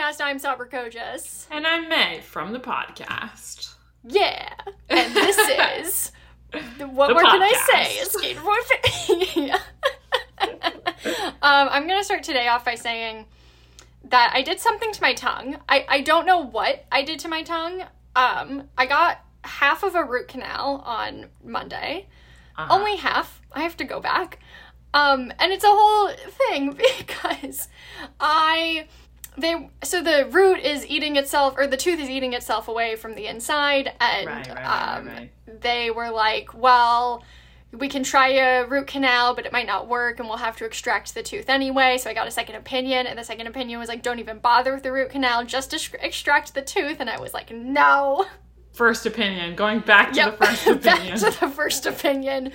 podcast. I'm Sabra Kojas. And I'm May from the podcast. Yeah. And this is... What more can I say? Skateboard I'm going to start today off by saying that I did something to my tongue. I don't know what I did to my tongue. I got half of a root canal on Monday. Only half. I have to go back. And it's a whole thing because so the root is eating itself, or the tooth is eating itself away from the inside, and Right. They were like, well, we can try a root canal, but it might not work, and we'll have to extract the tooth anyway. So I got a second opinion, and the second opinion was like, don't even bother with the root canal, just extract the tooth, and I was like, no. First opinion, going back to the first opinion. Back to the first opinion.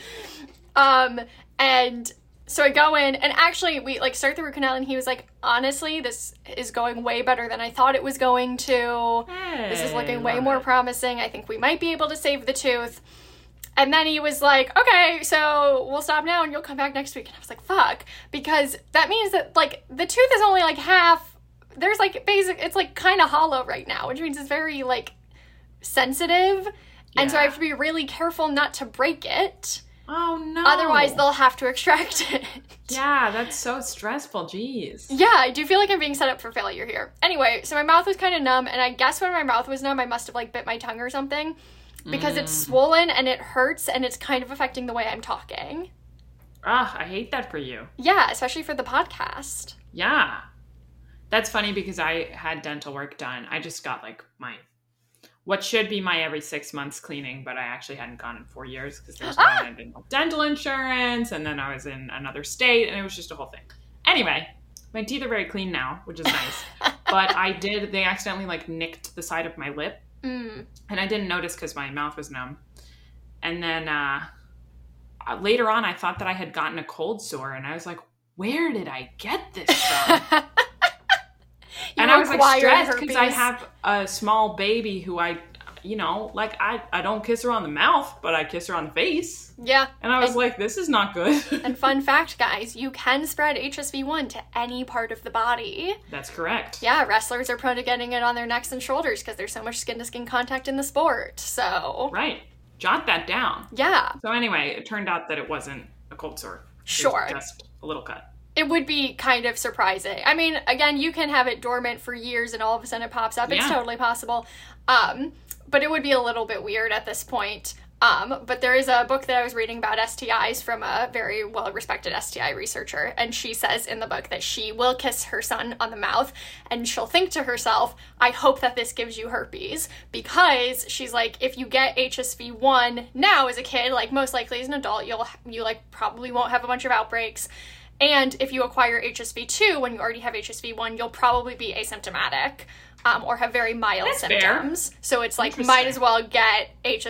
And so I go in, and actually we start the root canal, and he was like, honestly, this is going way better than I thought it was going to. Hey, this is looking way more promising. I think we might be able to save the tooth. And then he was like, okay, so we'll stop now and you'll come back next week. And I was like, fuck. Because that means that, the tooth is only, half. There's, it's, kind of hollow right now, which means it's very, sensitive. Yeah. And so I have to be really careful not to break it. Oh, no. Otherwise, they'll have to extract it. Yeah, that's so stressful. Jeez. Yeah, I do feel like I'm being set up for failure here. Anyway, so my mouth was kind of numb, and I guess when my mouth was numb, I must have, bit my tongue or something. Because it's swollen, and it hurts, and it's kind of affecting the way I'm talking. I hate that for you. Yeah, especially for the podcast. Yeah. That's funny because I had dental work done. I just got, what should be my every 6 months cleaning, but I actually hadn't gone in 4 years because there's no I didn't have dental insurance, and then I was in another state, and it was just a whole thing. Anyway, my teeth are very clean now, which is nice. But they accidentally, nicked the side of my lip. Mm. And I didn't notice because my mouth was numb. And then later on, I thought that I had gotten a cold sore, and I was like, where did I get this from? And I was stressed because I have a small baby who I don't kiss her on the mouth, but I kiss her on the face. Yeah. And I was like, this is not good. And fun fact, guys, you can spread HSV1 to any part of the body. That's correct. Yeah, wrestlers are prone to getting it on their necks and shoulders because there's so much skin-to-skin contact in the sport, so... Right. Jot that down. Yeah. So anyway, it turned out that it wasn't a cold sore. Sure. It was just a little cut. It would be kind of surprising. I mean, again, you can have it dormant for years and all of a sudden it pops up. It's totally possible. But it would be a little bit weird at this point. But there is a book that I was reading about STIs from a very well-respected STI researcher, and she says in the book that she will kiss her son on the mouth, and she'll think to herself, I hope that this gives you herpes, because she's like, if you get HSV1 now as a kid, most likely as an adult, you probably won't have a bunch of outbreaks. And if you acquire HSV2 when you already have HSV1, you'll probably be asymptomatic or have very mild symptoms. Fair. So it's might as well get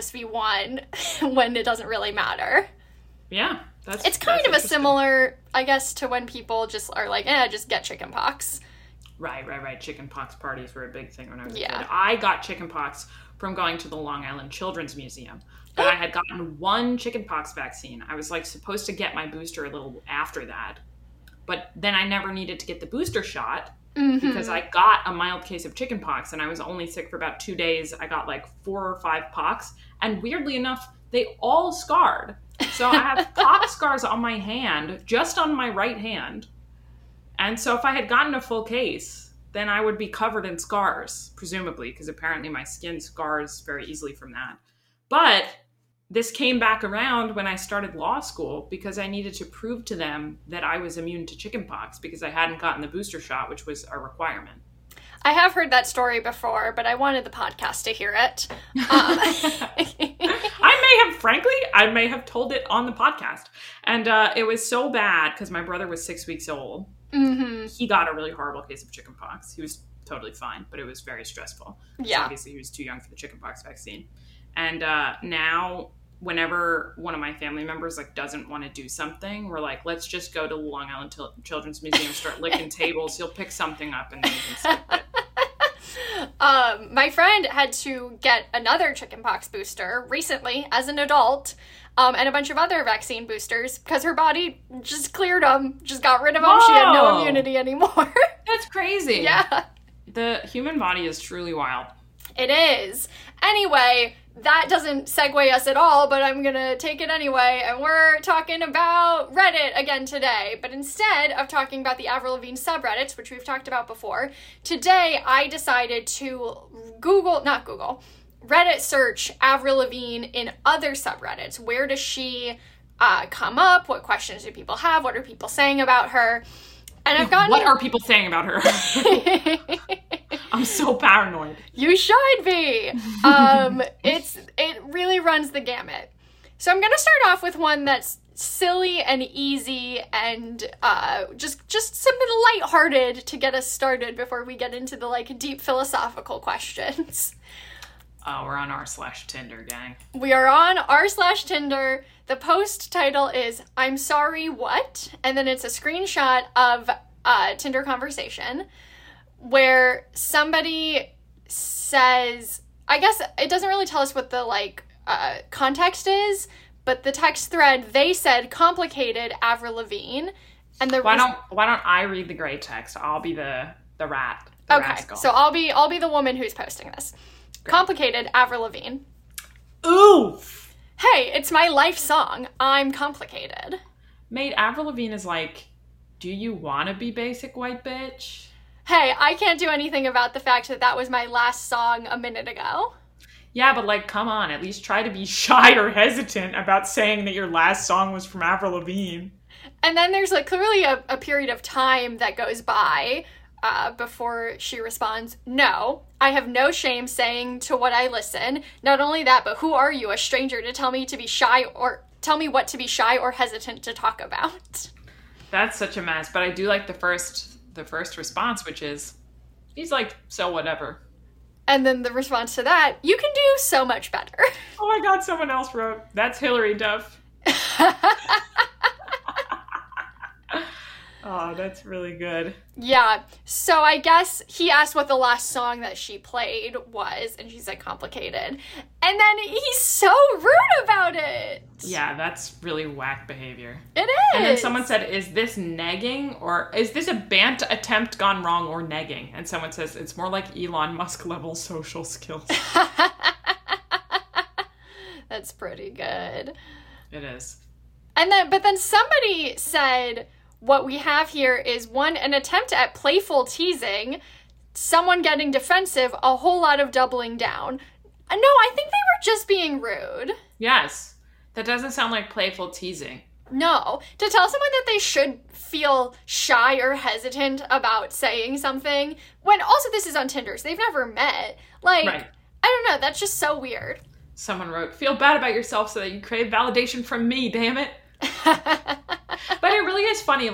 HSV1 when it doesn't really matter. Yeah. It's kind of a similar, I guess, to when people just are just get chickenpox. Right. Chickenpox parties were a big thing when I was a kid. Yeah. I got chickenpox from going to the Long Island Children's Museum. But I had gotten one chickenpox vaccine. I was supposed to get my booster a little after that. But then I never needed to get the booster shot because I got a mild case of chickenpox and I was only sick for about 2 days. I got 4 or 5 pox. And weirdly enough, they all scarred. So I have pox scars on my hand, just on my right hand. And so if I had gotten a full case, then I would be covered in scars, presumably, because apparently my skin scars very easily from that. But this came back around when I started law school because I needed to prove to them that I was immune to chickenpox because I hadn't gotten the booster shot, which was a requirement. I have heard that story before, but I wanted the podcast to hear it. I may have told it on the podcast. And it was so bad because my brother was 6 weeks old. Mm-hmm. He got a really horrible case of chickenpox. He was totally fine, but it was very stressful. Yeah. So obviously he was too young for the chickenpox vaccine. And now whenever one of my family members doesn't want to do something, we're like, let's just go to the Long Island Children's Museum, start licking tables. You'll pick something up and then you can skip it. My friend had to get another chickenpox booster recently as an adult, and a bunch of other vaccine boosters because her body just cleared them, just got rid of them. Whoa. She had no immunity anymore. That's crazy. Yeah. The human body is truly wild. It is. Anyway, that doesn't segue us at all, but I'm gonna take it anyway, and we're talking about Reddit again today. But instead of talking about the Avril Lavigne subreddits, which we've talked about before, today I decided to Reddit search Avril Lavigne in other subreddits. Where does she come up? What questions do people have? What are people saying about her? And I've gotten... What are people saying about her? I'm so paranoid. You should be. It really runs the gamut. So I'm going to start off with one that's silly and easy and just something lighthearted to get us started before we get into the like deep philosophical questions. We're on r/Tinder, gang. We are on r/Tinder. The post title is "I'm sorry, what?" And then it's a screenshot of a Tinder conversation where somebody says, I guess it doesn't really tell us what the context is, but the text thread, they said complicated Avril Lavigne. And why don't I read the gray text? I'll be the rat. Okay, rascal. so I'll be the woman who's posting this. Great. Complicated Avril Lavigne. Oof. Hey, it's my life song. I'm complicated. Mate, Avril Lavigne is like, do you want to be basic white bitch? Hey, I can't do anything about the fact that was my last song a minute ago. Yeah, but come on, at least try to be shy or hesitant about saying that your last song was from Avril Lavigne. And then there's clearly a period of time that goes by before she responds, "No, I have no shame saying to what I listen. Not only that, but who are you, a stranger, to tell me to be shy or tell me what to be shy or hesitant to talk about?" That's such a mess, but I do like the first response, which is, he's like, so whatever. And then the response to that, you can do so much better. Oh my God, someone else wrote, that's Hillary Duff. Oh, that's really good. Yeah. So I guess he asked what the last song that she played was, and she's like, complicated. And then he's so rude about it. Yeah, that's really whack behavior. It is. And then someone said, is this negging, or is this a bant attempt gone wrong or negging? And someone says, it's more like Elon Musk level social skills. That's pretty good. It is. But then somebody said, what we have here is an attempt at playful teasing, someone getting defensive, a whole lot of doubling down. No, I think they were just being rude. Yes. That doesn't sound like playful teasing. No. To tell someone that they should feel shy or hesitant about saying something, when also this is on Tinder, so they've never met. Right. I don't know, that's just so weird. Someone wrote, feel bad about yourself so that you crave validation from me, damn it. But it really is funny.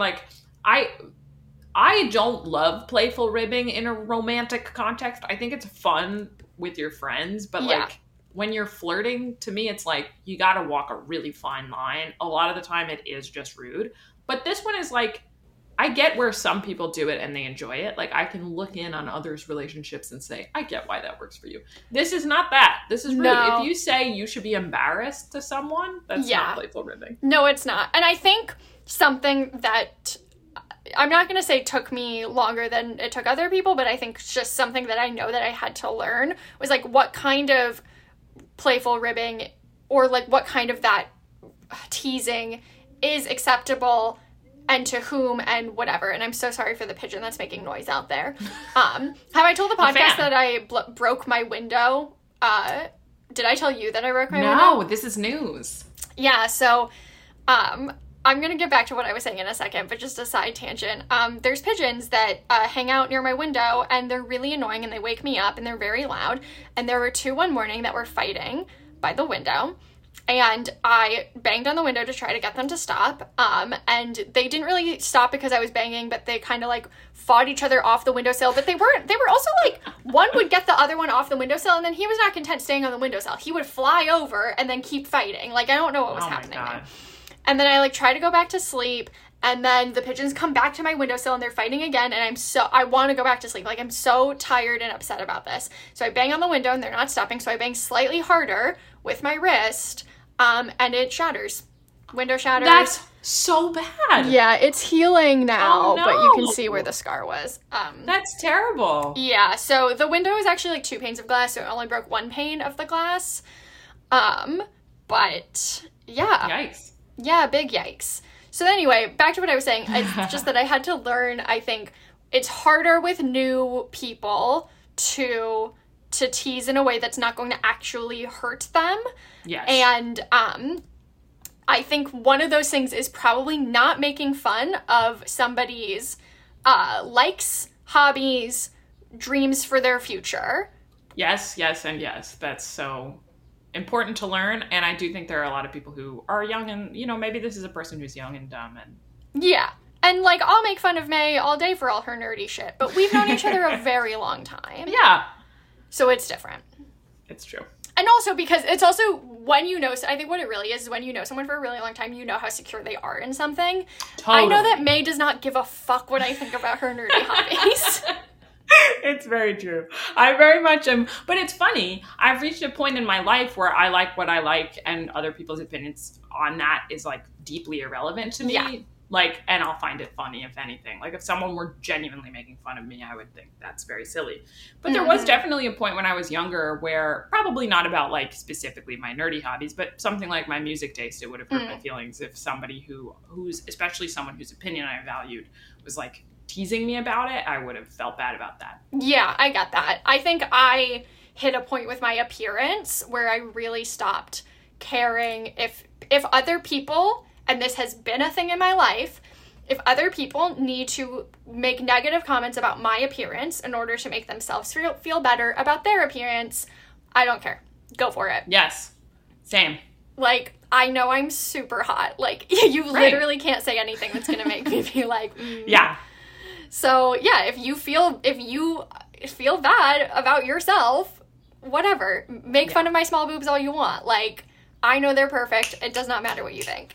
I don't love playful ribbing in a romantic context. I think it's fun with your friends, but when you're flirting, to me, it's like you got to walk a really fine line. A lot of the time, it is just rude. But this one is I get where some people do it and they enjoy it. I can look in on others' relationships and say, I get why that works for you. This is not that. This is rude. No. If you say you should be embarrassed to someone, that's not playful ribbing. No, it's not. And I think something that I'm not going to say took me longer than it took other people, but I think just something that I know that I had to learn was what kind of playful ribbing or what kind of that teasing is acceptable and to whom and whatever. And I'm so sorry for the pigeon that's making noise out there. Have I told the podcast that I broke my window? Did I tell you that I broke my window? No, this is news. Yeah, so I'm going to get back to what I was saying in a second, but just a side tangent. There's pigeons that hang out near my window, and they're really annoying, and they wake me up, and they're very loud. And there were two one morning that were fighting by the window. And I banged on the window to try to get them to stop. And they didn't really stop because I was banging, but they kind of fought each other off the windowsill. But they were also one would get the other one off the windowsill, and then he was not content staying on the windowsill. He would fly over and then keep fighting. I don't know what was happening there. And then I try to go back to sleep, and then the pigeons come back to my windowsill and they're fighting again. And I want to go back to sleep. I'm so tired and upset about this. So I bang on the window and they're not stopping. So I bang slightly harder with my wrist. And it shatters. Window shatters. That's so bad. Yeah, it's healing now, Oh, no. but you can see where the scar was. That's terrible. Yeah, so the window is actually like 2 panes of glass, so it only broke 1 pane of the glass. But yeah. Yikes. Yeah, big yikes. So anyway, back to what I was saying. It's just that I had to learn, I think, it's harder with new people to tease in a way that's not going to actually hurt them. Yes. And I think one of those things is probably not making fun of somebody's likes, hobbies, dreams for their future. Yes, and yes. That's so important to learn. And I do think there are a lot of people who are young and, maybe this is a person who's young and dumb. And yeah. And, like, I'll make fun of May all day for all her nerdy shit, but we've known each other a very long time. Yeah. So it's different. It's true. And also because it's also when you know, I think what it really is when you know someone for a really long time, you know how secure they are in something. Totally. I know that May does not give a fuck what I think about her nerdy hobbies. It's very true. I very much am. But it's funny. I've reached a point in my life where I like what I like and other people's opinions on that is like deeply irrelevant to me. Yeah. Like, and I'll find it funny, if anything. Like, if someone were genuinely making fun of me, I would think that's very silly. But there was definitely a point when I was younger where, probably not about, like, specifically my nerdy hobbies, but something like my music taste, it would have hurt my feelings if somebody who's, especially someone whose opinion I valued, was, like, teasing me about it. I would have felt bad about that. Yeah, I got that. I think I hit a point with my appearance where I really stopped caring if other people... and this has been a thing in my life, if other people need to make negative comments about my appearance in order to make themselves feel better about their appearance, I don't care. Go for it. Yes. Same. Like, I know I'm super hot. Like, you literally can't say anything that's going to make me be like, Yeah. So, yeah, if you feel bad about yourself, whatever. Make fun of my small boobs all you want. Like, I know they're perfect. It does not matter what you think.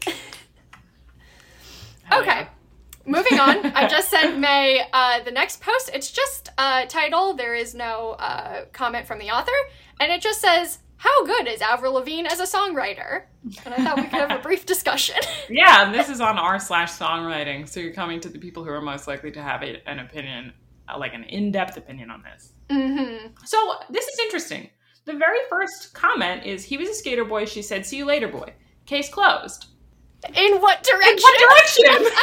Okay, moving on. I just sent May the next post. It's just a title. There is no comment from the author. And it just says, how good is Avril Lavigne as a songwriter? And I thought we could have a brief discussion. Yeah, and this is on r/songwriting. So you're coming to the people who are most likely to have an opinion, like an in-depth opinion on this. Mm-hmm. So this is interesting. The very first comment is, he was a skater boy. She said, see you later, boy. Case closed. In what direction? In what direction?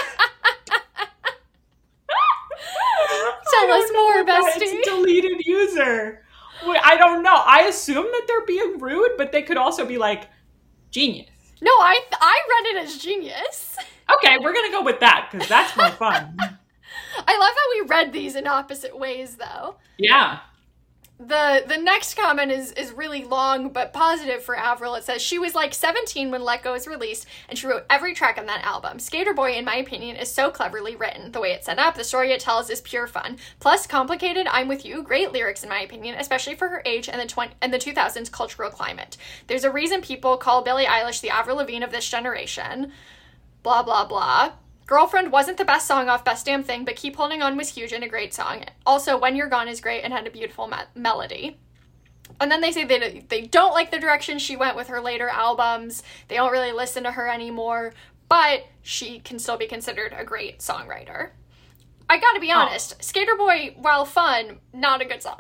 Tell us more, bestie. It's deleted user. Wait, I don't know. I assume that they're being rude, but they could also be like, genius. No, I read it as genius. Okay, we're going to go with that, because that's more fun. I love how we read these in opposite ways, though. Yeah. The next comment is really long but positive for Avril. It says, she was like 17 when Let Go was released, and she wrote every track on that album. Skater Boy, in my opinion, is so cleverly written. The way it's set up, the story it tells is pure fun. Plus, complicated, I'm with you, great lyrics in my opinion, especially for her age and the 2000s cultural climate. There's a reason people call Billie Eilish the Avril Lavigne of this generation. Blah, blah, blah. Girlfriend wasn't the best song off Best Damn Thing, but Keep Holding On was huge and a great song. Also, When You're Gone is great and had a beautiful melody. And then they say they don't like the direction she went with her later albums. They don't really listen to her anymore, but she can still be considered a great songwriter. I gotta be honest, Skater Boy, while fun, not a good song.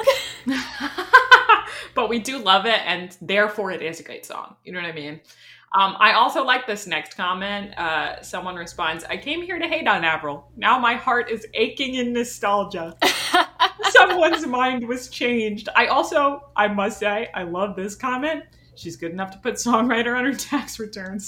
But we do love it, and therefore it is a great song. You know what I mean? I also like this next comment. Someone responds, I came here to hate on Avril. Now my heart is aching in nostalgia. Someone's mind was changed. I must say, I love this comment. She's good enough to put songwriter on her tax returns.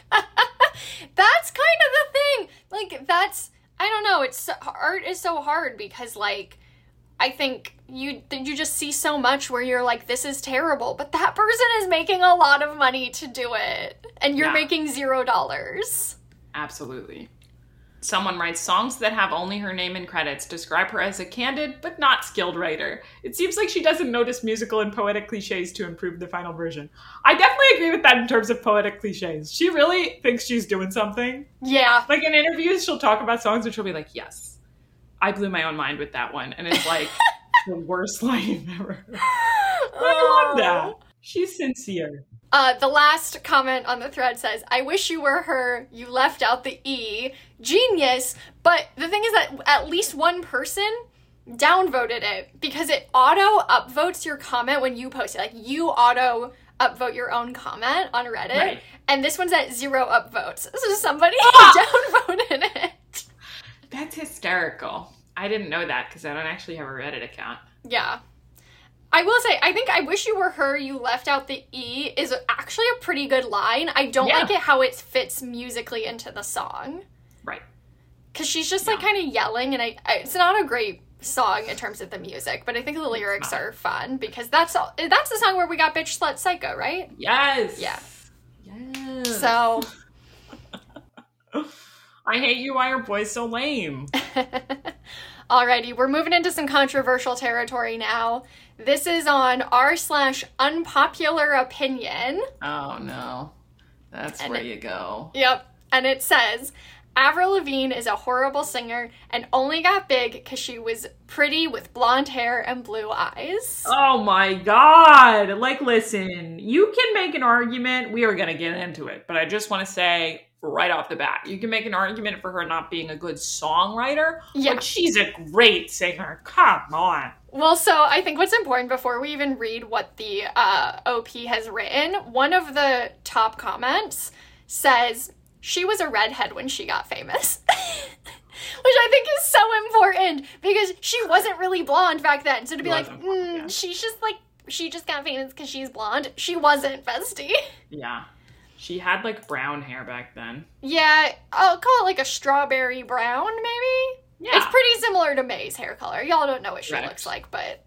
That's kind of the thing. Like, I don't know, art is so hard because, like, I think you just see so much where you're like, this is terrible, but that person is making a lot of money to do it, and you're making $0. Absolutely. Someone writes, songs that have only her name in credits describe her as a candid but not skilled writer. It seems like she doesn't notice musical and poetic cliches to improve the final version. I definitely agree with that in terms of poetic cliches. She really thinks she's doing something. Yeah. Like in interviews, she'll talk about songs and she'll be like, yes, I blew my own mind with that one. And it's like the worst line you've ever heard. I love that. She's sincere. The last comment on the thread says, I wish you were her, you left out the E. Genius. But the thing is that at least one person downvoted it because it auto upvotes your comment when you post it. Like, you auto upvote your own comment on Reddit. Right. And this one's at 0 upvotes. So somebody downvoted it. That's hysterical. I didn't know that because I don't actually have a Reddit account. Yeah. I will say, I think I wish you were her, you left out the E is actually a pretty good line. I don't like it how it fits musically into the song. Right. Because she's just like kind of yelling, and it's not a great song in terms of the music, but I think the lyrics are fun because that's the song where we got Bitch Slut Psycho, right? Yes. Yeah. Yes. So. I hate you, why are boys so lame? Alrighty, we're moving into some controversial territory now. This is on r/unpopular opinion. Oh no. That's where you go. Yep. And it says, Avril Lavigne is a horrible singer and only got big because she was pretty with blonde hair and blue eyes. Oh my god. Like, listen, you can make an argument. We are going to get into it. But I just want to say right off the bat, you can make an argument for her not being a good songwriter. Yeah. But she's a great singer. Come on. Well, so I think what's important before we even read what the OP has written, one of the top comments says, she was a redhead when she got famous. Which I think is so important because she wasn't really blonde back then. So to be like, she's just like, she just got famous because she's blonde. She wasn't, bestie. Yeah. She had like brown hair back then. Yeah, I'll call it like a strawberry brown, maybe? Yeah. It's pretty similar to May's hair color. Y'all don't know what she looks like, but...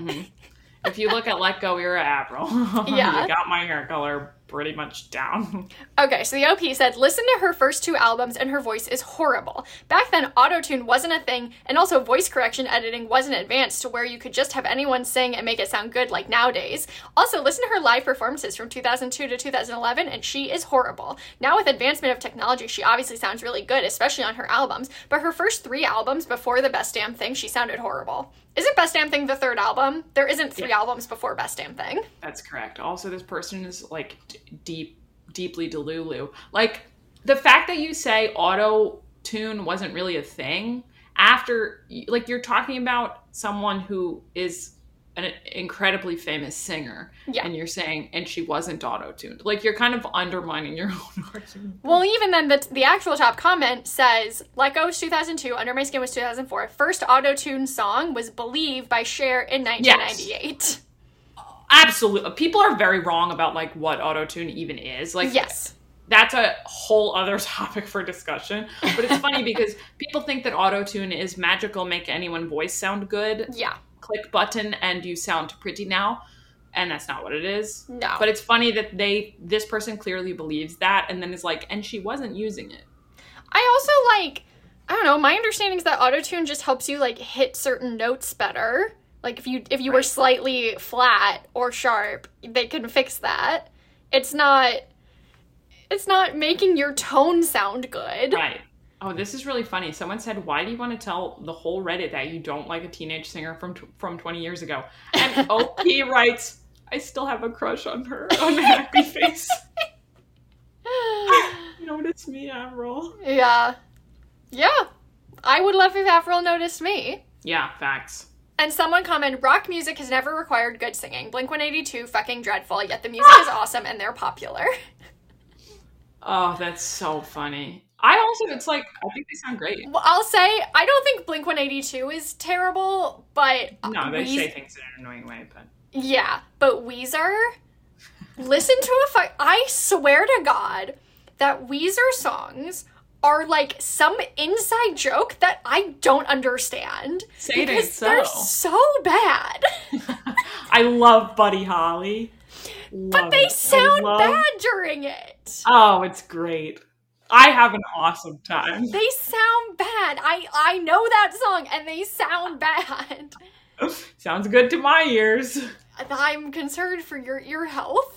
If you look at Let Go Era Avril, you got my hair color pretty much down. Okay, so the OP said, listen to her first 2 albums and her voice is horrible. Back then, autotune wasn't a thing, and also voice correction editing wasn't advanced to where you could just have anyone sing and make it sound good like nowadays. Also, listen to her live performances from 2002 to 2011, and she is horrible. Now with advancement of technology, she obviously sounds really good, especially on her albums, but her first 3 albums before The Best Damn Thing, she sounded horrible. Isn't Best Damn Thing the 3rd album? There isn't 3 albums before Best Damn Thing. That's correct. Also, this person is, like, deeply delulu. Like, the fact that you say auto-tune wasn't really a thing, after, like, you're talking about someone who is an incredibly famous singer, and you're saying, and she wasn't auto-tuned. Like, you're kind of undermining your own argument. Well, even then, the actual top comment says, Let Go was 2002, Under My Skin was 2004. First auto-tuned song was Believe by Cher in 1998. Yes. Absolutely. People are very wrong about, like, what auto-tune even is. Like, that's a whole other topic for discussion. But it's funny because people think that auto-tune is magical, make anyone's voice sound good. Yeah. Click button and you sound pretty now, and that's not what it is. No. But it's funny that this person clearly believes that and then is like, and she wasn't using it. I also, like, I don't know, my understanding is that autotune just helps you, like, hit certain notes better. Like, if you were slightly flat or sharp, they can fix that. It's not making your tone sound good. Right. Oh, this is really funny. Someone said, why do you want to tell the whole Reddit that you don't like a teenage singer from 20 years ago? And OP writes, I still have a crush on her, on Happy Face. Notice me, Avril. Yeah. Yeah. I would love if Avril noticed me. Yeah, facts. And someone commented, rock music has never required good singing. Blink-182 fucking dreadful, yet the music is awesome and they're popular. Oh, that's so funny. It's like, I think they sound great. Well, I'll say, I don't think Blink-182 is terrible, but... No, they say things in an annoying way, but... Yeah, but Weezer, listen to I swear to God that Weezer songs are like some inside joke that I don't understand. Say it ain't so. They're so bad. I love Buddy Holly. But they sound bad during it. Oh, it's great. I have an awesome time. They sound bad. I know that song, and they sound bad. Sounds good to my ears. I'm concerned for your ear health.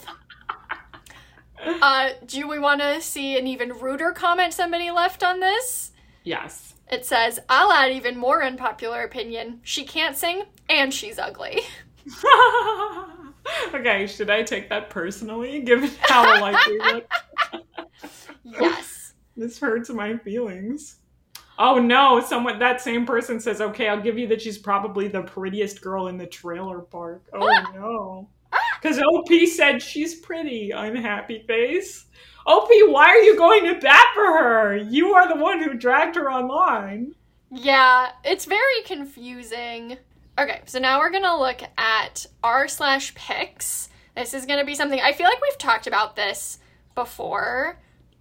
Do we want to see an even ruder comment somebody left on this? Yes. It says, I'll add even more unpopular opinion. She can't sing, and she's ugly. Okay, should I take that personally, given how likely look? Yes. This hurts my feelings. Oh no, that same person says, okay, I'll give you that she's probably the prettiest girl in the trailer park. Oh no. Because OP said she's pretty, unhappy face. OP, why are you going to bat for her? You are the one who dragged her online. Yeah, it's very confusing. Okay, so now we're gonna look at r/pics. This is gonna be something, I feel like we've talked about this before,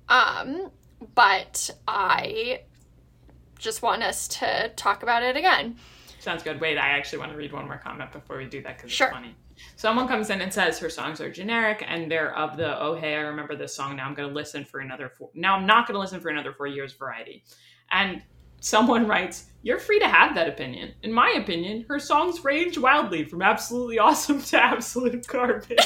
but I just want us to talk about it again. Sounds good. Wait, I actually want to read one more comment before we do that because Sure. It's funny. Someone comes in and says her songs are generic and they're of the, oh, hey, I remember this song. Now I'm going to listen for now I'm not going to listen for another 4 years variety. And someone writes, you're free to have that opinion. In my opinion, her songs range wildly from absolutely awesome to absolute garbage.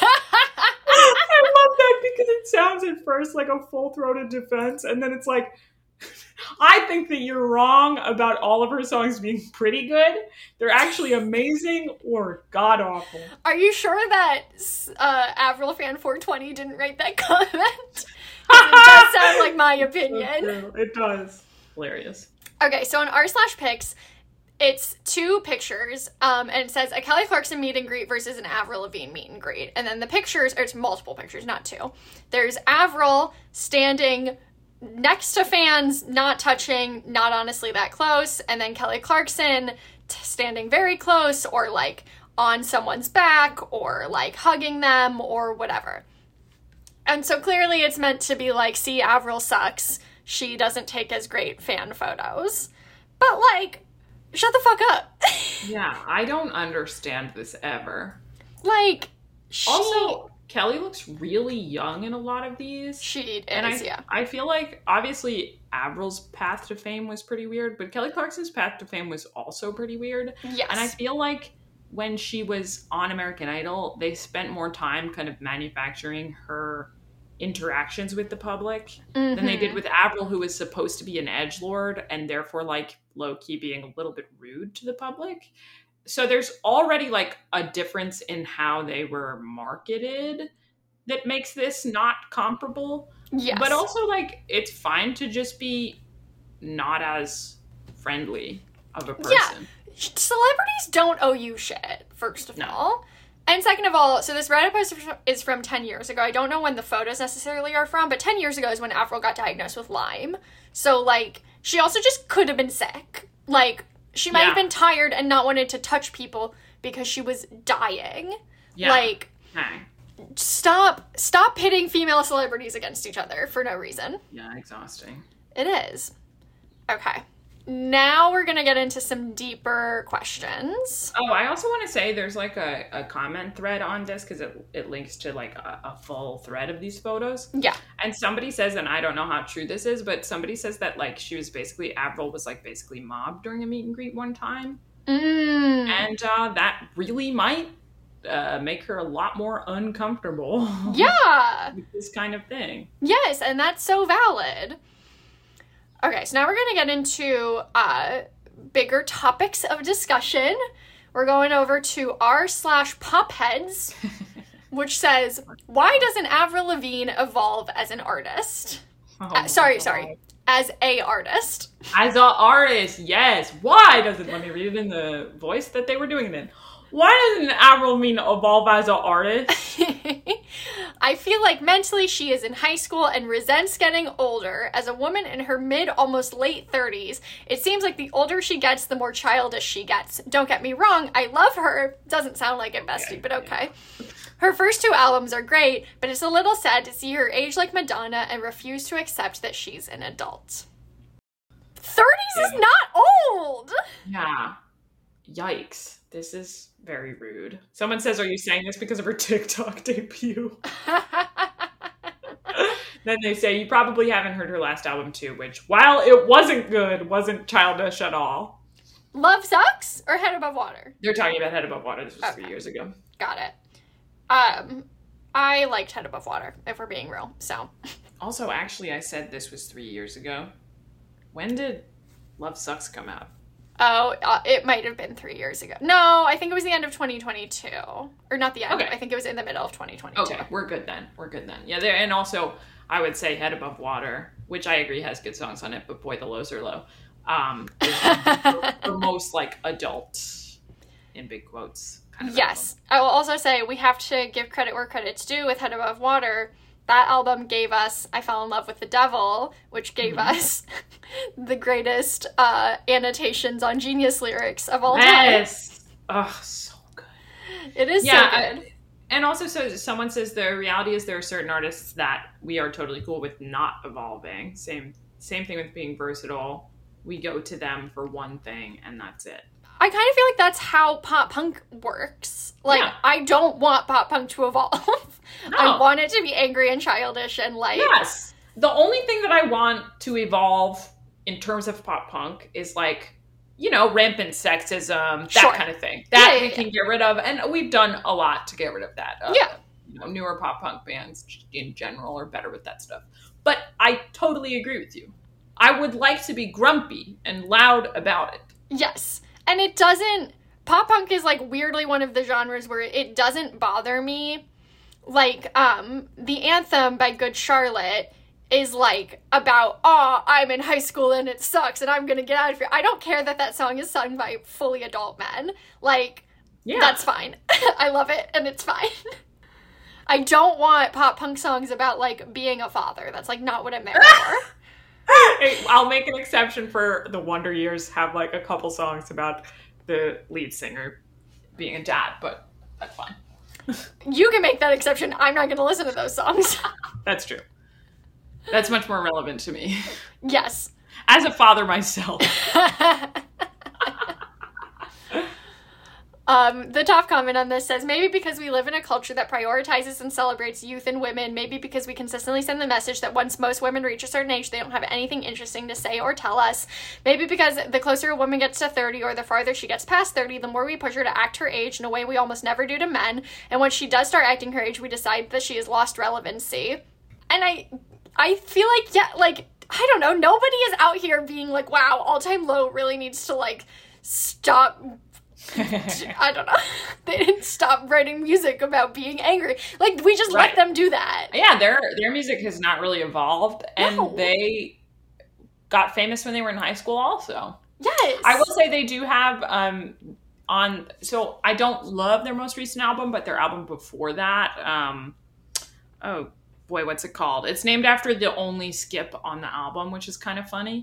I love that because it sounds at first like a full-throated defense, and then it's like, I think that you're wrong about all of her songs being pretty good. They're actually amazing or god-awful. Are you sure that Avril Fan 420 didn't write that comment? It does sound like my opinion. So it does. Hilarious. Okay, so on r/pics, it's two pictures, and it says a Kelly Clarkson meet and greet versus an Avril Lavigne meet and greet. And then the pictures, or it's multiple pictures, not two. There's Avril standing next to fans, not touching, not honestly that close, and then Kelly Clarkson standing very close, or like on someone's back, or like hugging them, or whatever. And so clearly it's meant to be like, see, Avril sucks. She doesn't take as great fan photos. But like, shut the fuck up. Yeah, I don't understand this ever. Like, also, Kelly looks really young in a lot of these. She is, and yeah. I feel like, obviously, Avril's path to fame was pretty weird, but Kelly Clarkson's path to fame was also pretty weird. Yes. And I feel like when she was on American Idol, they spent more time kind of manufacturing her interactions with the public than they did with Avril, who was supposed to be an edgelord and therefore, like, low-key being a little bit rude to the public. So there's already like a difference in how they were marketed that makes this not comparable. Yes. But also, like, it's fine to just be not as friendly of a person. Yeah. Celebrities don't owe you shit, first of all. And second of all, so this Reddit post is from 10 years ago. I don't know when the photos necessarily are from, but 10 years ago is when Avril got diagnosed with Lyme. So, like, she also just could have been sick. Like, she might have been tired and not wanted to touch people because she was dying. Yeah. Like, stop pitting female celebrities against each other for no reason. Yeah, exhausting. It is. Okay. Now we're going to get into some deeper questions. Oh, I also want to say there's like a comment thread on this because it links to like a full thread of these photos. Yeah. And somebody says, and I don't know how true this is, but somebody says that like Avril was like basically mobbed during a meet and greet one time. And that really might make her a lot more uncomfortable. Yeah. with this kind of thing. Yes, and that's so valid. Okay, so now we're going to get into bigger topics of discussion. We're going over to r/popheads, which says, why doesn't Avril Lavigne evolve as an artist? Sorry, as a artist. As an artist, yes. Why doesn't, let me read it in the voice that they were doing it in. Why doesn't Avril Lavigne evolve as an artist? I feel like mentally she is in high school and resents getting older. As a woman in her mid, almost late 30s, it seems like the older she gets, the more childish she gets. Don't get me wrong, I love her. Doesn't sound like it, bestie, but okay. Her first two albums are great, but it's a little sad to see her age like Madonna and refuse to accept that she's an adult. 30s is not old! Yeah. Yikes. This is very rude. Someone says, are you saying this because of her TikTok debut? Then they say, you probably haven't heard her last album too, which, while it wasn't good, wasn't childish at all. Love Sucks or Head Above Water? They're talking about Head Above Water. This was 3 years ago. Got it. I liked Head Above Water, if we're being real, so. Also, actually, I said this was 3 years ago. When did Love Sucks come out? Oh, it might have been 3 years ago. No, I think it was the end of 2022. Or not the end. Okay. I think it was in the middle of 2022. Okay, we're good then. Yeah, and also, I would say Head Above Water, which I agree has good songs on it, but boy, the lows are low. Is the most, like, adult, in big quotes, kind of Yes. Album. I will also say we have to give credit where credit's due with Head Above Water. That album gave us I Fell in Love with the Devil, which gave us the greatest annotations on Genius lyrics of all time. Yes! Oh, so good. It is so good. And also, so someone says the reality is there are certain artists that we are totally cool with not evolving. Same thing with being versatile. We go to them for one thing, and that's it. I kind of feel like that's how pop punk works. Like, yeah. I don't want pop punk to evolve. No. I want it to be angry and childish and like... Yes. The only thing that I want to evolve in terms of pop punk is like, you know, rampant sexism, that kind of thing. That we can get rid of. And we've done a lot to get rid of that. You know, newer pop punk bands in general are better with that stuff. But I totally agree with you. I would like to be grumpy and loud about it. Yes. And it doesn't... Pop punk is, like, weirdly one of the genres where it doesn't bother me. Like, the Anthem by Good Charlotte is, like, about, I'm in high school and it sucks and I'm gonna get out of here. I don't care that song is sung by fully adult men. Like, that's fine. I love it and it's fine. I don't want pop punk songs about, like, being a father. That's, like, not what I'm there for. I'll make an exception for the Wonder Years have like a couple songs about the lead singer being a dad, but that's fine. You can make that exception. I'm not going to listen to those songs. That's true. That's much more relevant to me. Yes. As a father myself. The top comment on this says, maybe because we live in a culture that prioritizes and celebrates youth and women, maybe because we consistently send the message that once most women reach a certain age, they don't have anything interesting to say or tell us. Maybe because the closer a woman gets to 30 or the farther she gets past 30, the more we push her to act her age in a way we almost never do to men. And when she does start acting her age, we decide that she has lost relevancy. And I feel like, I don't know, nobody is out here being like, wow, All Time Low really needs to, like, stop... I don't know. They didn't stop writing music about being angry. Like, we just let them do that. Yeah, their music has not really evolved, and they got famous when they were in high school also. Yes. I will say they do have, so I don't love their most recent album, but their album before that, oh boy, what's it called? It's named after the only skip on the album, which is kind of funny.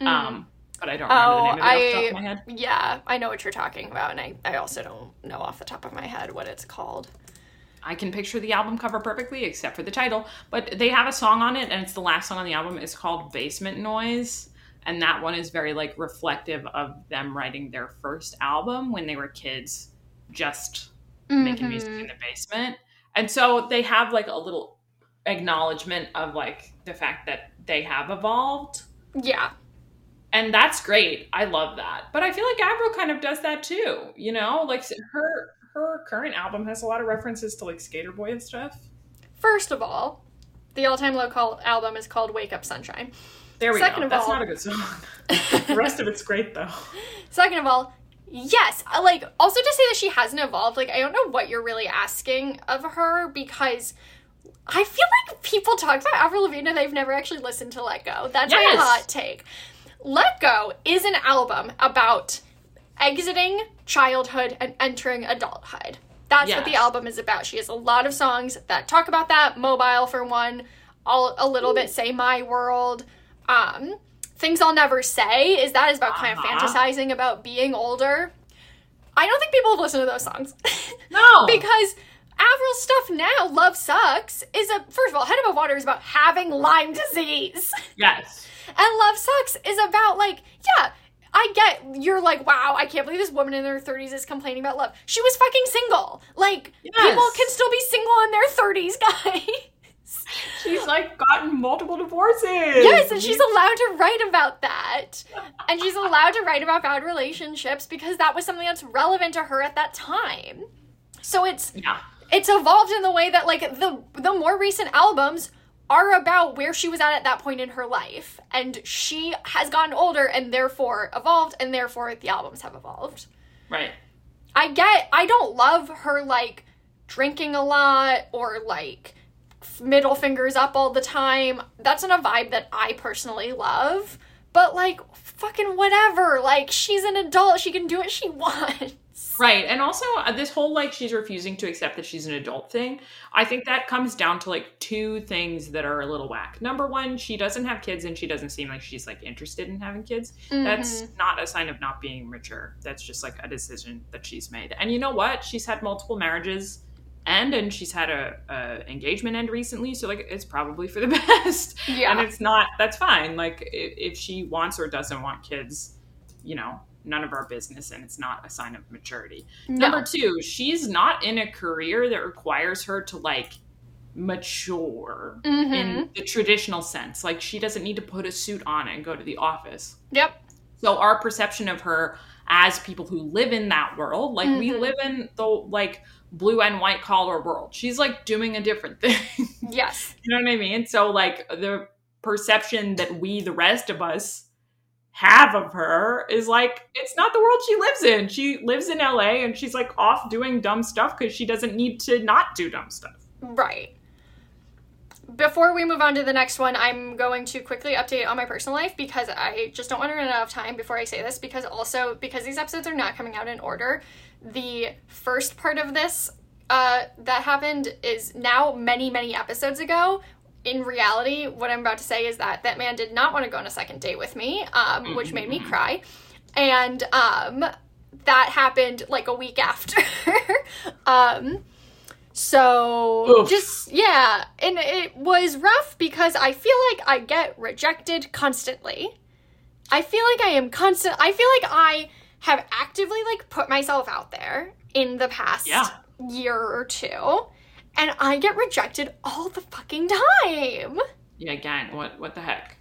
But I don't remember the name of it off the top of my head. Yeah, I know what you're talking about, and I also don't know off the top of my head what it's called. I can picture the album cover perfectly, except for the title. But they have a song on it, and it's the last song on the album. It's called Basement Noise, and that one is very, like, reflective of them writing their first album when they were kids, just making music in the basement. And so they have, like, a little acknowledgement of, like, the fact that they have evolved. Yeah. And that's great. I love that. But I feel like Avril kind of does that too. You know, like her current album has a lot of references to like Skater Boy and stuff. First of all, the All Time Low album is called Wake Up Sunshine. There we go. That's not a good song. The rest of it's great though. Second of all, yes, like also to say that she hasn't evolved, like I don't know what you're really asking of her because I feel like people talk about Avril Lavigne and they've never actually listened to Let Go. That's my hot take. Let Go is an album about exiting childhood and entering adulthood. That's what the album is about. She has a lot of songs that talk about that. Mobile, for one. A little bit Say My World. Things I'll Never Say is about kind of fantasizing about being older. I don't think people have listened to those songs. No. Because Avril's stuff now, Love Sucks, first of all, Head Above Water is about having Lyme disease. Yes. And Love Sucks is about, like, yeah, I get, you're like, wow, I can't believe this woman in their 30s is complaining about love. She was fucking single. Like, people can still be single in their 30s, guys. She's, like, gotten multiple divorces. Yes, and she's allowed to write about that. And she's allowed to write about bad relationships because that was something that's relevant to her at that time. So it's evolved in the way that, like, the more recent albums are about where she was at that point in her life. And she has gotten older and therefore evolved, and therefore the albums have evolved. Right. I don't love her, like, drinking a lot or, like, middle fingers up all the time. That's not a vibe that I personally love. But, like, fucking whatever. Like, she's an adult. She can do what she wants. Right. And also this whole, like, she's refusing to accept that she's an adult thing. I think that comes down to, like, two things that are a little whack. Number one, she doesn't have kids and she doesn't seem like she's, like, interested in having kids. Mm-hmm. That's not a sign of not being mature. That's just, like, a decision that she's made. And you know what? She's had multiple marriages and she's had a engagement end recently. So, like, it's probably for the best. Yeah. And it's not, that's fine. Like, if she wants or doesn't want kids, you know, none of our business, and it's not a sign of maturity. No. Number two, she's not in a career that requires her to, like, mature in the traditional sense. Like, she doesn't need to put a suit on and go to the office. Yep. So our perception of her as people who live in that world, like, we live in the, like, blue and white collar world. She's, like, doing a different thing. Yes. You know what I mean? So, like, the perception that we, the rest of us, have of her is, like, it's not the world she lives in. She lives in LA and she's, like, off doing dumb stuff because she doesn't need to not do dumb stuff. Right. Before we move on to the next one, I'm going to quickly update on my personal life because I just don't want to run out of time before I say this, because these episodes are not coming out in order. The first part of this that happened is now many, many episodes ago. In reality, what I'm about to say is that man did not want to go on a second date with me, which made me cry. And that happened like a week after. So Oof. Just, yeah. And it was rough because I feel like I get rejected constantly. I feel like I have actively, like, put myself out there in the past year or two. And I get rejected all the fucking time. Yeah, gang, what the heck?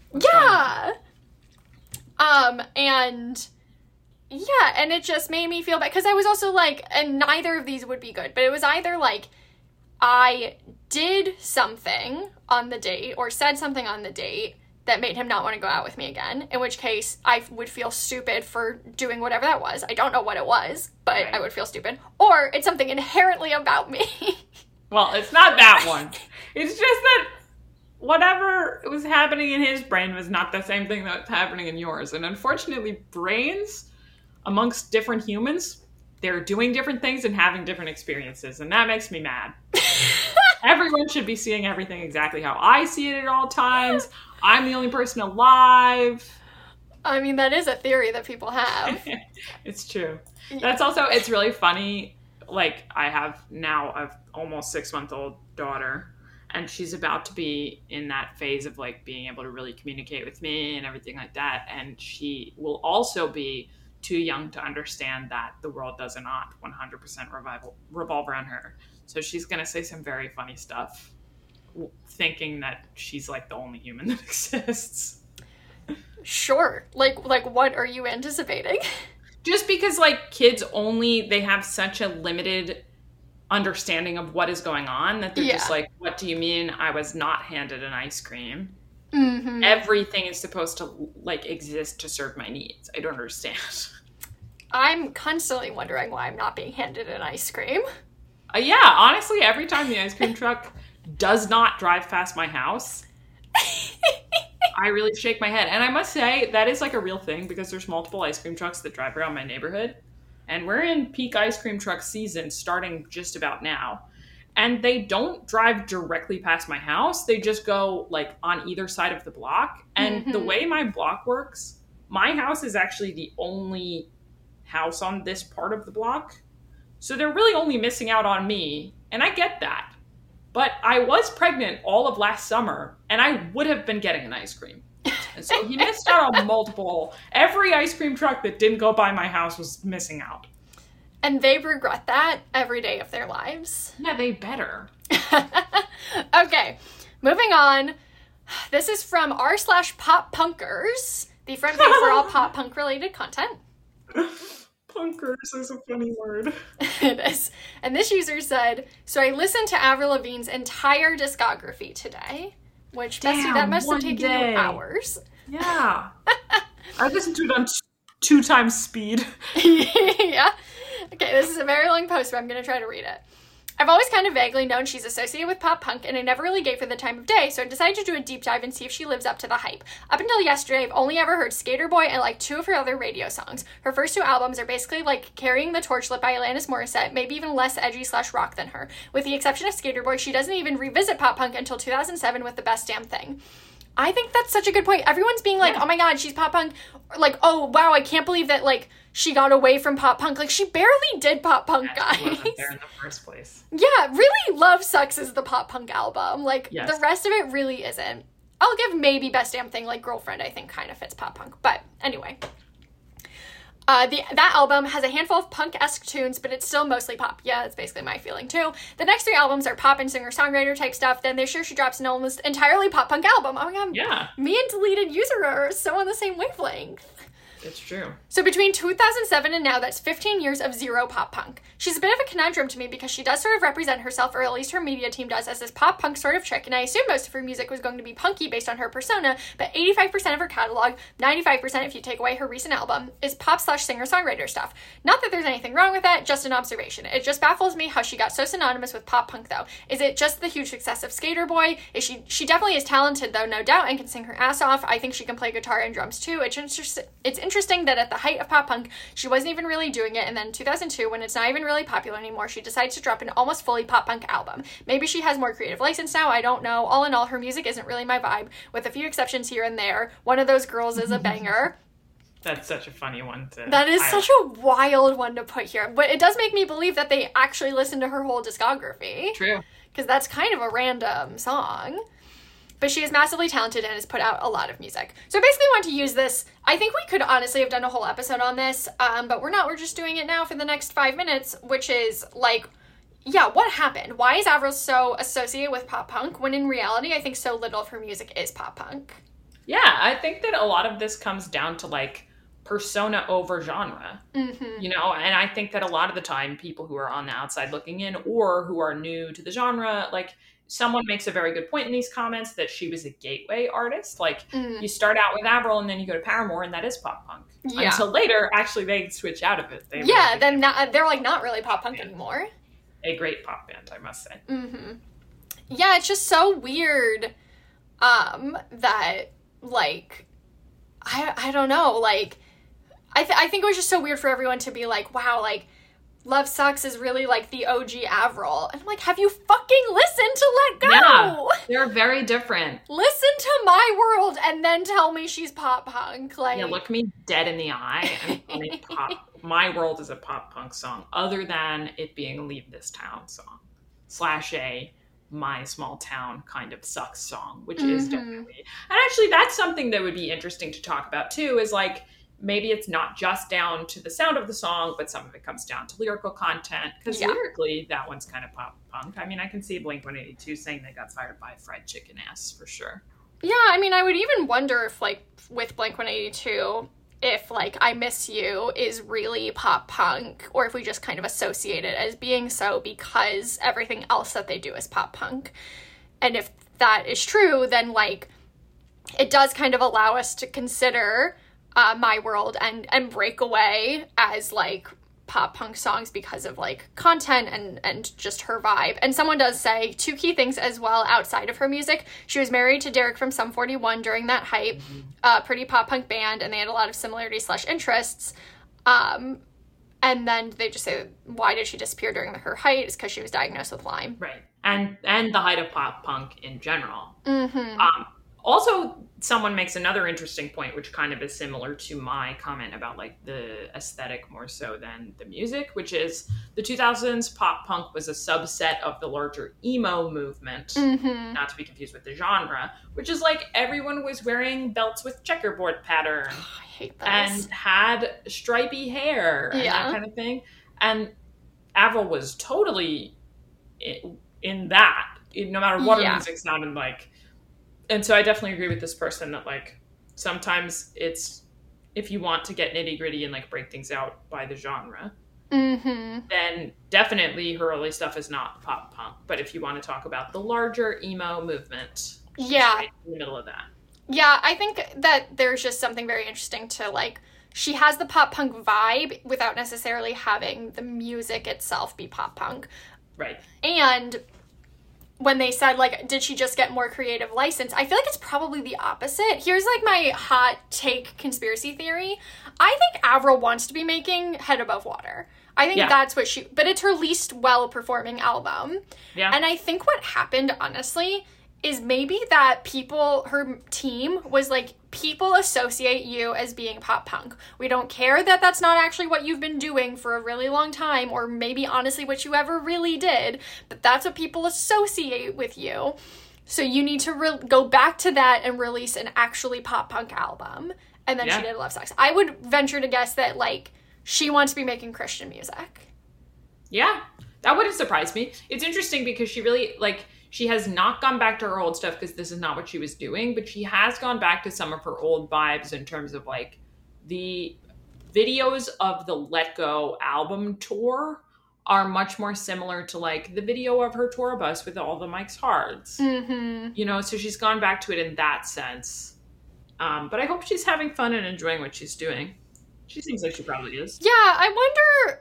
And it just made me feel bad. Because I was also like, and neither of these would be good, but it was either like, I did something on the date or said something on the date that made him not want to go out with me again, in which case I would feel stupid for doing whatever that was. I don't know what it was, but right. I would feel stupid. Or it's something inherently about me. Well, it's not that one. It's just that whatever was happening in his brain was not the same thing that's happening in yours. And unfortunately, brains amongst different humans, they're doing different things and having different experiences. And that makes me mad. Everyone should be seeing everything exactly how I see it at all times. I'm the only person alive. I mean, that is a theory that people have. It's true. That's also, it's really funny. Like, I have now a almost 6-month-old daughter, and she's about to be in that phase of, like, being able to really communicate with me and everything like that. And she will also be too young to understand that the world does not 100% revolve around her. So she's going to say some very funny stuff, thinking that she's, like, the only human that exists. Sure. Like what are you anticipating? Just because, like, kids they have such a limited understanding of what is going on that they're just like, what do you mean I was not handed an ice cream? Mm-hmm. Everything is supposed to, like, exist to serve my needs. I don't understand. I'm constantly wondering why I'm not being handed an ice cream. Yeah, honestly, every time the ice cream truck does not drive past my house, I really shake my head. And I must say, that is, like, a real thing because there's multiple ice cream trucks that drive around my neighborhood. And we're in peak ice cream truck season starting just about now. And they don't drive directly past my house. They just go, like, on either side of the block. And the way my block works, my house is actually the only house on this part of the block. So they're really only missing out on me. And I get that. But I was pregnant all of last summer, and I would have been getting an ice cream. And so he missed out on multiple. Every ice cream truck that didn't go by my house was missing out. And they regret that every day of their lives. Yeah, they better. Okay, moving on. This is from r/poppunkers, the front page for all pop punk related content. Punkers is a funny word. It is. And this user said, so I listened to Avril Lavigne's entire discography today. Which, Bestie, that must have taken you hours. Yeah. I listened to it on 2 times speed. Yeah. Okay, this is a very long post, but I'm going to try to read it. I've always kind of vaguely known she's associated with pop punk, and I never really gave her the time of day, so I decided to do a deep dive and see if she lives up to the hype. Up until yesterday, I've only ever heard Skater Boy and like 2 of her other radio songs. Her first 2 albums are basically like Carrying the Torch lit by Alanis Morissette, maybe even less edgy/rock than her. With the exception of Skater Boy, she doesn't even revisit pop punk until 2007 with The Best Damn Thing. I think that's such a good point. Everyone's being like, oh my god, she's pop punk. Like, oh wow, I can't believe that, like, she got away from pop punk. Like, she barely did pop punk, guys. She wasn't there in the first place. Yeah, really, Love Sucks is the pop punk album. Like, the rest of it really isn't. I'll give maybe Best Damn Thing, like, Girlfriend, I think kind of fits pop punk. But anyway. That album has a handful of punk-esque tunes, but it's still mostly pop. Yeah, that's basically my feeling, too. The next 3 albums are pop and singer-songwriter type stuff. Then this year she drops an almost entirely pop-punk album. Oh my god. Yeah. Me and Deleted User are so on the same wavelength. It's true. So between 2007 and now, that's 15 years of zero pop punk. She's a bit of a conundrum to me because she does sort of represent herself, or at least her media team does, as this pop punk sort of chick, and I assumed most of her music was going to be punky based on her persona, but 85% of her catalog, 95% if you take away her recent album, is pop/singer-songwriter stuff. Not that there's anything wrong with that, just an observation. It just baffles me how she got so synonymous with pop punk, though. Is it just the huge success of Skater Boy? She definitely is talented, though, no doubt, and can sing her ass off. I think she can play guitar and drums, too. It's interesting that at the height of pop punk, she wasn't even really doing it, and then in 2002, when it's not even really popular anymore, she decides to drop an almost fully pop punk album. Maybe she has more creative license now, I don't know. All in all, her music isn't really my vibe, with a few exceptions here and there. One of those girls is a banger. That's such a funny one to That is such a wild one to put here, but it does make me believe that they actually listened to her whole discography. True. Because that's kind of a random song. But she is massively talented and has put out a lot of music. So I basically want to use this. I think we could honestly have done a whole episode on this, but we're not. We're just doing it now for the next 5 minutes, which is like, yeah, what happened? Why is Avril so associated with pop punk when in reality I think so little of her music is pop punk? Yeah, I think that a lot of this comes down to like persona over genre, you know, and I think that a lot of the time people who are on the outside looking in or who are new to the genre, like, someone makes a very good point in these comments that she was a gateway artist. Like, you start out with Avril and then you go to Paramore and that is pop punk. Yeah. Until later, actually, they switch out of it. Then they're like not really pop punk anymore. A great pop band, I must say. Yeah, it's just so weird that, like, I don't know, like, I think it was just so weird for everyone to be like, wow, like, Love Sucks is really like the OG Avril. And I'm like, have you fucking listened to Let Go? Yeah, they're very different. Listen to My World and then tell me she's pop punk. Like, yeah, look me dead in the eye and tell me My World is a pop punk song, other than it being a Leave This Town song / a My Small Town kind of sucks song, which is definitely. And actually, that's something that would be interesting to talk about too, is like, maybe it's not just down to the sound of the song, but some of it comes down to lyrical content. Because lyrically, that one's kind of pop punk. I mean, I can see Blink-182 saying they got fired by a fried chicken ass, for sure. Yeah, I mean, I would even wonder if, like, with Blink-182, if, like, I Miss You is really pop punk, or if we just kind of associate it as being so because everything else that they do is pop punk. And if that is true, then, like, it does kind of allow us to consider My World and Breakaway as, like, pop punk songs because of, like, content and just her vibe. And someone does say 2 key things as well outside of her music. She was married to Derek from Sum 41 during that hype, pretty pop punk band, and they had a lot of similarities / interests. And then they just say, why did she disappear during her height? It's because she was diagnosed with Lyme. Right. And the height of pop punk in general. Also, someone makes another interesting point, which kind of is similar to my comment about, like, the aesthetic more so than the music, which is the 2000s pop punk was a subset of the larger emo movement, not to be confused with the genre, which is, like, everyone was wearing belts with checkerboard pattern. Oh, I hate those. And had stripy hair and that kind of thing. And Avril was totally in that, no matter what her music sounded like. And so I definitely agree with this person that, like, sometimes it's, if you want to get nitty gritty and, like, break things out by the genre, then definitely her early stuff is not pop punk. But if you want to talk about the larger emo movement, Yeah. Right in the middle of that. Yeah, I think that there's just something very interesting to, like, she has the pop punk vibe without necessarily having the music itself be pop punk. Right. And when they said, like, did she just get more creative license? I feel like it's probably the opposite. Here's, like, my hot take conspiracy theory. I think Avril wants to be making Head Above Water. I think that's what but it's her least well-performing album. Yeah. And I think what happened, honestly, is maybe that her team was like, people associate you as being pop punk. We don't care that that's not actually what you've been doing for a really long time, or maybe honestly what you ever really did, but that's what people associate with you. So you need to go back to that and release an actually pop punk album. And then she did Love Sucks. I would venture to guess that, like, she wants to be making Christian music. Yeah, that wouldn't surprise me. It's interesting because she really, like, she has not gone back to her old stuff because this is not what she was doing, but she has gone back to some of her old vibes in terms of, like, the videos of the Let Go album tour are much more similar to, like, the video of her tour bus with all the Mike's Hards. Mm-hmm. You know, so she's gone back to it in that sense. But I hope she's having fun and enjoying what she's doing. She seems like she probably is. Yeah, I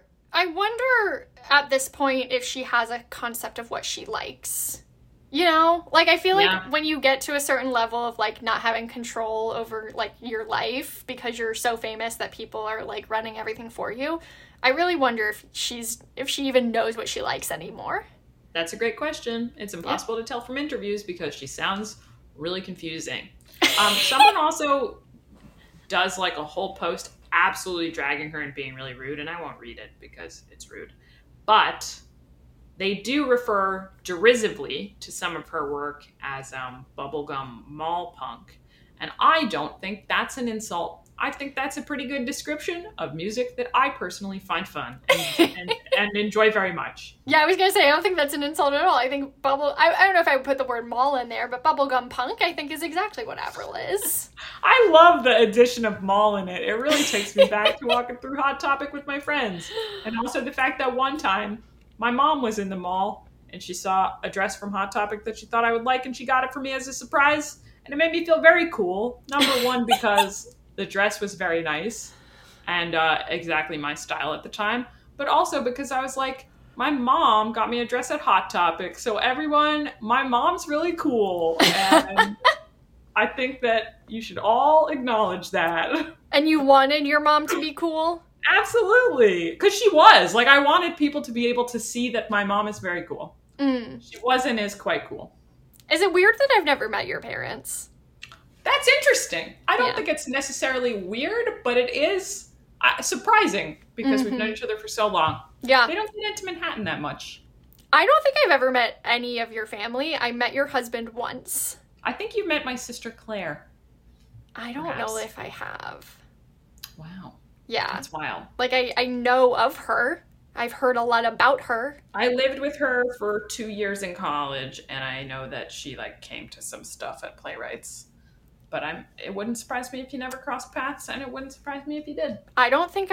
wonder at this point if she has a concept of what she likes. You know? Like, I feel like when you get to a certain level of, like, not having control over, like, your life because you're so famous that people are, like, running everything for you, I really wonder if she even knows what she likes anymore. That's a great question. It's impossible to tell from interviews because she sounds really confusing. Someone also does, like, a whole post absolutely dragging her and being really rude, and I won't read it because it's rude. But they do refer derisively to some of her work as bubblegum mall punk. And I don't think that's an insult. I think that's a pretty good description of music that I personally find fun and enjoy very much. Yeah, I was going to say, I don't think that's an insult at all. I think I don't know if I would put the word mall in there, but bubblegum punk, I think, is exactly what Avril is. I love the addition of mall in it. It really takes me back to walking through Hot Topic with my friends. And also the fact that one time my mom was in the mall and she saw a dress from Hot Topic that she thought I would like, and she got it for me as a surprise. And it made me feel very cool. Number one, because the dress was very nice and exactly my style at the time. But also because I was like, my mom got me a dress at Hot Topic. So everyone, my mom's really cool. And I think that you should all acknowledge that. And you wanted your mom to be cool? Absolutely. Because she was. Like, I wanted people to be able to see that my mom is very cool. She was and is quite cool. Is it weird that I've never met your parents? That's interesting. I don't think it's necessarily weird, but it is surprising because we've known each other for so long. Yeah. They don't get into Manhattan that much. I don't think I've ever met any of your family. I met your husband once. I think you met my sister Claire. I don't know if I have. Wow. Yeah. That's wild. Like, I know of her. I've heard a lot about her. I lived with her for 2 years in college, and I know that she, like, came to some stuff at Playwrights. But it wouldn't surprise me if you never crossed paths, and it wouldn't surprise me if you did. I don't think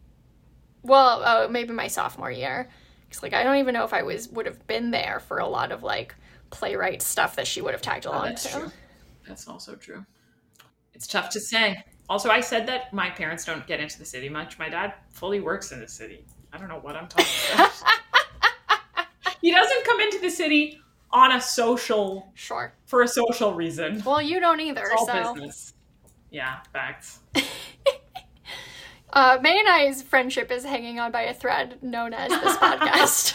maybe my sophomore year. Because, like, I don't even know if I would have been there for a lot of, like, Playwright stuff that she would have tagged along that's to. True. That's also true. It's tough to say. Also, I said that my parents don't get into the city much. My dad fully works in the city. I don't know what I'm talking about. He doesn't come into the city on a social... Sure. For a social reason. Well, you don't either, it's all so... business. Yeah, facts. May and I's friendship is hanging on by a thread known as this podcast.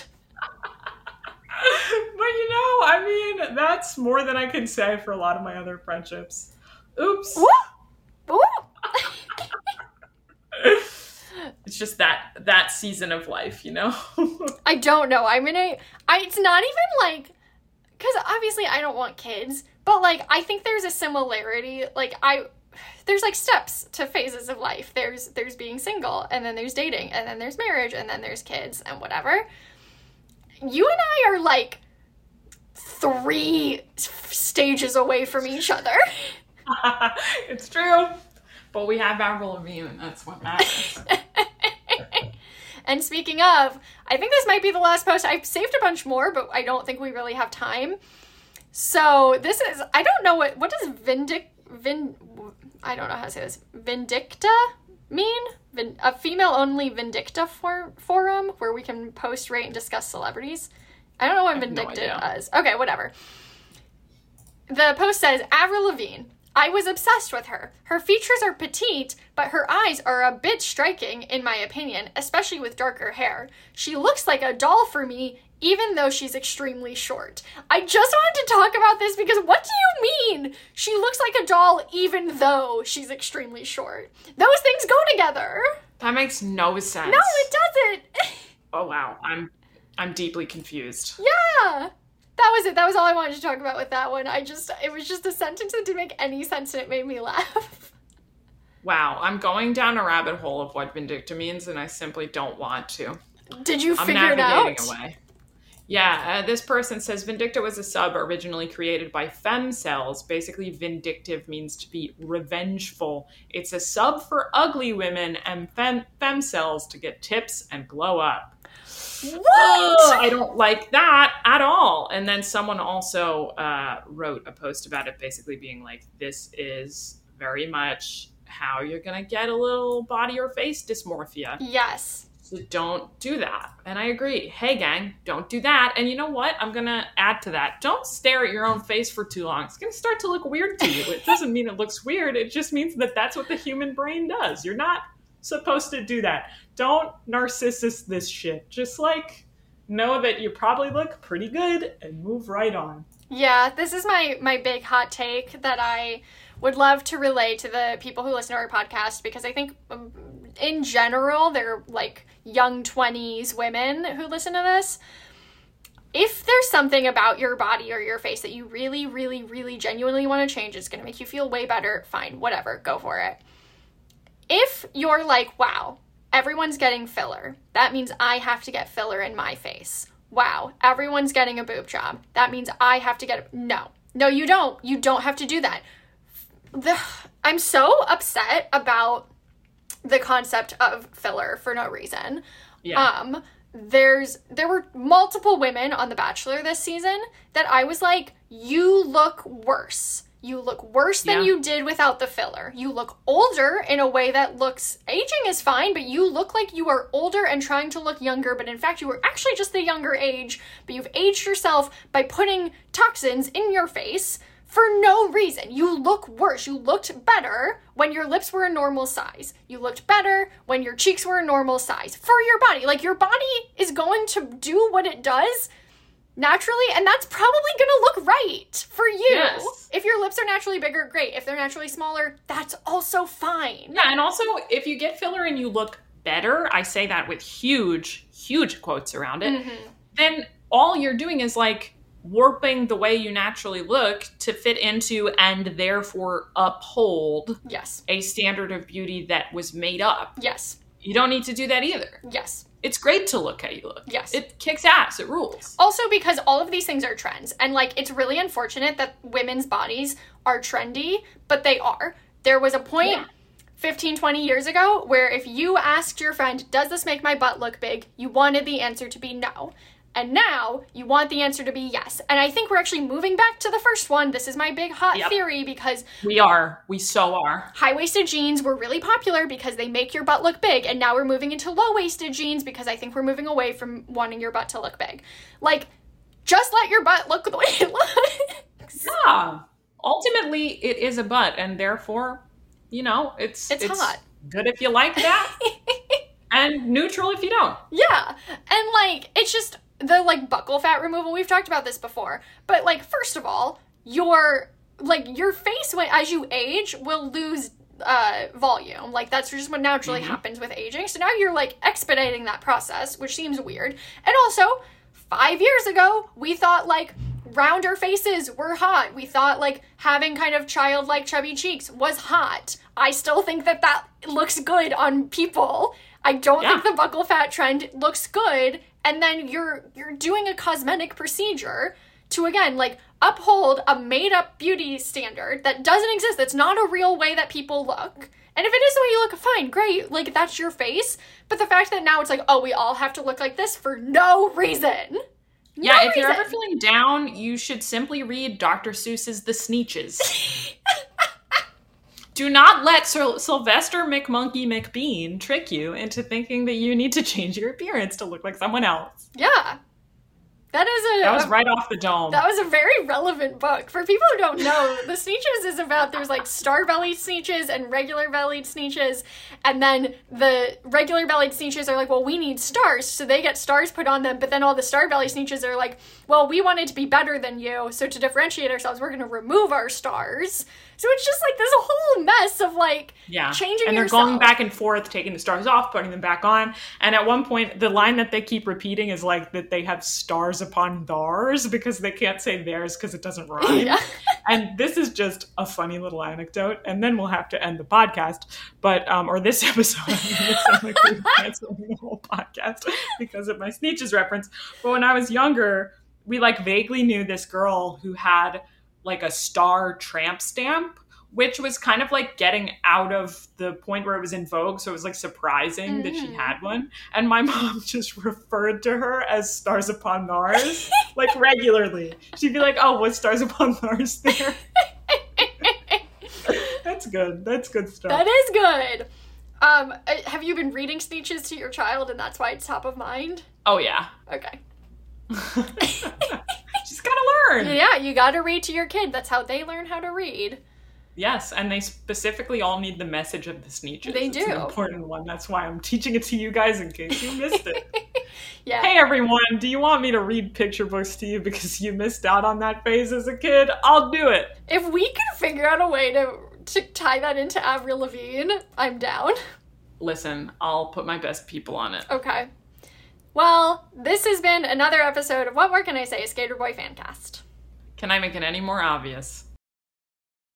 But you know, I mean, that's more than I can say for a lot of my other friendships. Oops. Woo! Woo! It's just that season of life, you know? I don't know. It's not even like, because obviously I don't want kids, but like, I think there's a similarity. Like, there's like steps to phases of life. There's being single, and then there's dating, and then there's marriage, and then there's kids, and whatever. You and I are like 3 stages away from each other. It's true. But we have Avril Lavigne, and that's what matters. And speaking of, I think this might be the last post. I've saved a bunch more, but I don't think we really have time. So this is, I don't know what does I don't know how to say this. Vindicta mean? A female-only Vindicta forum where we can post, rate, and discuss celebrities. I don't know what Vindicta is. Okay, whatever. The post says, Avril Lavigne. I was obsessed with her. Her features are petite, but her eyes are a bit striking, in my opinion, especially with darker hair. She looks like a doll for me, even though she's extremely short. I just wanted to talk about this because what do you mean? She looks like a doll even though she's extremely short. Those things go together. That makes no sense. No, it doesn't. Oh, wow. I'm deeply confused. Yeah. That was it. That was all I wanted to talk about with that one. It was just a sentence that didn't make any sense and it made me laugh. Wow. I'm going down a rabbit hole of what Vindicta means and I simply don't want to. Did you figure it out? I'm navigating away. Yeah, this person says Vindicta was a sub originally created by femcells. Basically, vindictive means to be revengeful. It's a sub for ugly women and femcells to get tips and glow up. What? Oh, I don't like that at all. And then someone also wrote a post about it basically being like, this is very much how you're going to get a little body or face dysmorphia. Yes. So don't do that. And I agree. Hey, gang, don't do that. And you know what? I'm going to add to that. Don't stare at your own face for too long. It's going to start to look weird to you. It doesn't mean it looks weird. It just means that that's what the human brain does. You're not supposed to do that. Don't narcissus this shit. Just like know that you probably look pretty good and move right on. Yeah, this is my big hot take that I would love to relay to the people who listen to our podcast because I think in general they're like young 20s women who listen to this. If there's something about your body or your face that you really, really, really genuinely want to change, it's going to make you feel way better, fine, whatever, go for it. If you're like, wow, everyone's getting filler, that means I have to get filler in my face. Wow, everyone's getting a boob job, that means I have to get No, you don't. You don't have to do that. I'm so upset about the concept of filler for no reason. Yeah. There were multiple women on The Bachelor this season that I was like, you look worse. You look worse than you did without the filler. You look older in a way that looks... Aging is fine, but you look like you are older and trying to look younger, but in fact you were actually just the younger age, but you've aged yourself by putting toxins in your face for no reason. You look worse. You looked better when your lips were a normal size. You looked better when your cheeks were a normal size. For your body. Like, your body is going to do what it does naturally, and that's probably gonna look right for you. Yes. If your lips are naturally bigger, great. If they're naturally smaller, that's also fine. Yeah, and also, if you get filler and you look better, I say that with huge, huge quotes around it, then all you're doing is, like, warping the way you naturally look to fit into and therefore uphold a standard of beauty that was made up. Yes. You don't need to do that either. Yes. It's great to look how you look. Yes. It kicks ass. It rules. Also because all of these things are trends. And, like, it's really unfortunate that women's bodies are trendy, but they are. There was a point 15, 20 years ago where if you asked your friend, does this make my butt look big? You wanted the answer to be no. And now you want the answer to be yes. And I think we're actually moving back to the first one. This is my big hot theory because... We are. We so are. High-waisted jeans were really popular because they make your butt look big. And now we're moving into low-waisted jeans because I think we're moving away from wanting your butt to look big. Like, just let your butt look the way it looks. Yeah. Ultimately, it is a butt. And therefore, you know, it's hot. Good if you like that. And neutral if you don't. Yeah. And, like, it's just... The, like, buccal fat removal, we've talked about this before. But, like, first of all, your face, as you age, will lose volume. Like, that's just what naturally happens with aging. So now you're, like, expediting that process, which seems weird. And also, 5 years ago, we thought, like, rounder faces were hot. We thought, like, having kind of childlike chubby cheeks was hot. I still think that looks good on people. I don't think the buccal fat trend looks good. And then you're doing a cosmetic procedure to, again, like, uphold a made-up beauty standard that doesn't exist. That's not a real way that people look. And if it is the way you look, fine, great. Like, that's your face. But the fact that now it's like, oh, we all have to look like this for no reason. Yeah, if you're ever feeling down, you should simply read Dr. Seuss's The Sneetches. Do not let Sylvester McMonkey McBean trick you into thinking that you need to change your appearance to look like someone else. Yeah. That was right off the dome. That was a very relevant book. For people who don't know, the Sneetches is about, there's like star-bellied Sneetches and regular-bellied Sneetches, and then the regular-bellied Sneetches are like, well, we need stars, so they get stars put on them, but then all the star-bellied Sneetches are like, well, we wanted to be better than you, so to differentiate ourselves, we're going to remove our stars. So it's just like this whole mess of like changing and they're yourself. going back and forth, taking the stars off, putting them back on. And at one point, the line that they keep repeating is like that they have stars upon theirs because they can't say theirs because it doesn't rhyme. Yeah. And this is just a funny little anecdote. And then we'll have to end the podcast, or this episode. It sounds like we're canceling the whole podcast because of my Sneetches reference. But when I was younger, we like vaguely knew this girl who had like a star tramp stamp, which was kind of like getting out of the point where it was in vogue. So it was like surprising that she had one. And my mom just referred to her as Stars Upon Theirs, like regularly. She'd be like, oh, what's Stars Upon Theirs there? That's good. That's good stuff. That is good. Have you been reading Sneetches to your child and that's why it's top of mind? Oh, yeah. Okay. She's gotta learn. Yeah, you gotta read to your kid. That's how they learn how to read. Yes, and they specifically all need the message of the Sneetches. They do. It's an important one. That's why I'm teaching it to you guys in case you missed it. Yeah. Hey everyone, do you want me to read picture books to you because you missed out on that phase as a kid? I'll do it. If we can figure out a way to tie that into Avril Lavigne, I'm down. Listen, I'll put my best people on it. Okay. Well, this has been another episode of What More Can I Say, a Skater Boy Fancast. Can I make it any more obvious?